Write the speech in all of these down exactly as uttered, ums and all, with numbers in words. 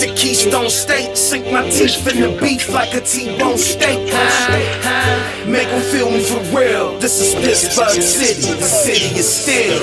the Keystone State. Sink my teeth in the beef like a T-bone steak. Huh? Make them feel me for real. This is Pittsburgh City, the city is still.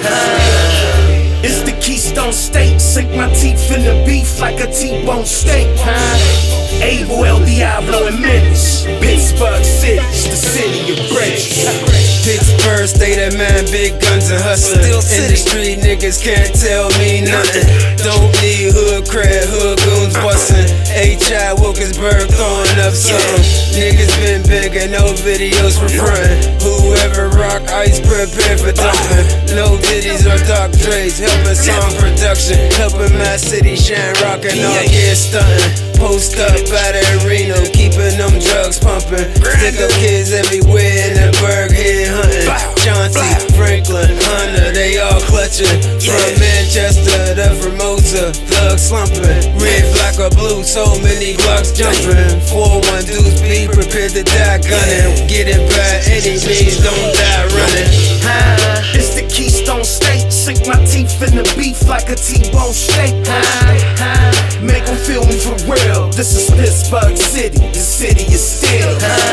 Huh? It's the Keystone State. Sink my teeth in the beef like a T-bone steak. Huh? Abel, El Diablo, and Menace. Pittsburgh City, the city of bridges. Pittsburgh State, that man, big guns and hustlin'. In the street, niggas can't tell me nothing. Don't need hood cred, hood goons bustin'. H I Wilkinsburg throwing up something. Niggas been big and no videos for frontin'. Whoever rock ice, prepare for dumping. No ditties or Doc Dre's, helping song production. Helping my city shine, rockin' all year stuntin'. Post up by the arena, keeping them drugs pumping. Stick up kids everywhere in the burg, head hunting. Chauncey, Franklin, Hunter, they all clutching. From Manchester to Formosa, thugs slumping. Red, black, or blue, so many blocks jumping. four one dudes, be prepared to die gunning. Get it by any means, don't die running. Huh? It's the Keystone State. Sink my teeth in the beef like a T-bone steak. Huh? Make them feel me for real. This is Pittsburgh City, the city is still.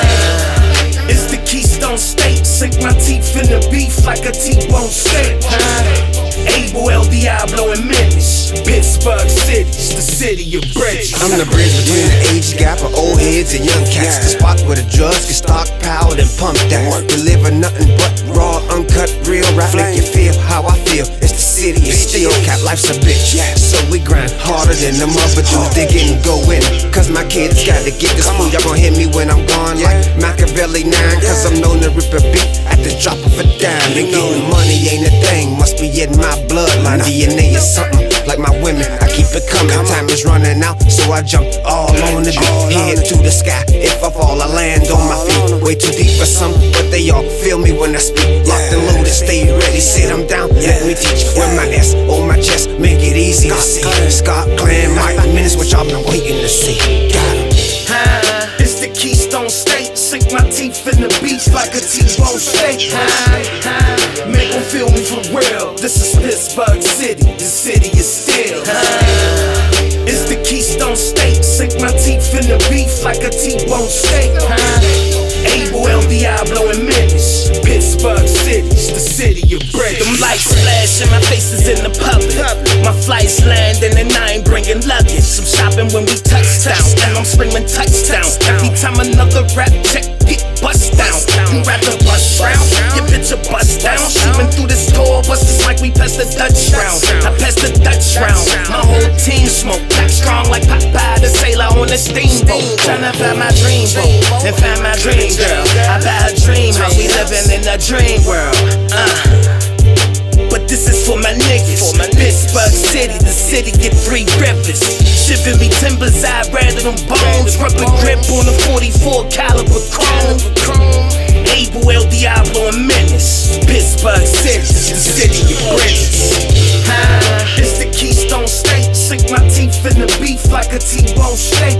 Huh? It's the Keystone State. Sink my teeth in the beef like a T-bone steak. Huh? Abel, El Diablo, and Menace. Pittsburgh City's the city of bridges. I'm the bridge between the age gap of old heads and young cats. The spot where the drugs get stockpiled and pumped at. Deliver nothing but raw, uncut, real rap. Make you feel how I feel. It's the city of steel cap. Life's a bitch, so we grind harder than them other dudes. They getting going, cause my kids got to get this food. Y'all gon' hear me when I'm gone like Machiavelli nine. Cause I'm known to rip a beat at the drop of a dime. And getting money ain't a thing, must be in my bloodline. D N A is something like my women, I keep it coming. Time is running out, so I jump all on the beat. Head to the sky, if I fall I land on my feet. Way too deep for some, but they all feel me when I speak. Locked and loaded, stay ready, sit them down, let me teach. With my S on my chest, make it easy to see. Scott Clan, Mike Menace, what y'all been waiting to see. Got him. Huh? It's the Keystone State. Sink my teeth in the beef like a T-bone steak. Huh? Make them feel me for real. This is Pittsburgh City, the city is still. Huh? It's the Keystone State. Sink my teeth in the beef like a T-bone steak. Huh? Abel, El Diablo, and Menace. Pittsburgh City's the city of bridges. Them lights flash and my face is in the public. My flights landing and I ain't bringing luggage. I'm shopping when we touch down, and I'm screaming touchdown. Every time another rap check get bust down, you rather bust round, your bitch a bust down. She went through this tour bus just like we passed the Dutch round. I passed the Dutch round, my whole team smoke. Back strong like Popeye the sailor on a steamboat. Tryna find my dream boat and find my dream girl. I buy a dream house, we living in a dream world. Uh. But this is for my niggas. For my Pittsburgh City, the city get three rivers. Shivery timbers, I rather them bones. Rubber grip on a forty-four caliber chrome. Abel, El Diablo, and Menace. Pittsburgh City, the city of bridges. Huh? It's the Keystone State. Sink my teeth in the beef like a T-bone steak.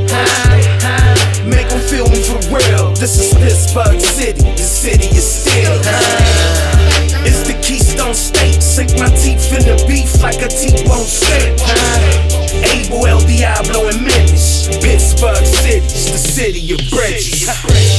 Huh? Make them feel me for real. This is Pittsburgh City, the city is still. Huh? It's the Keystone State. Sink my teeth in the beef like a T-bone steak. Huh? Abel, El Diablo, and Menace. Pittsburgh City's the city of bridges.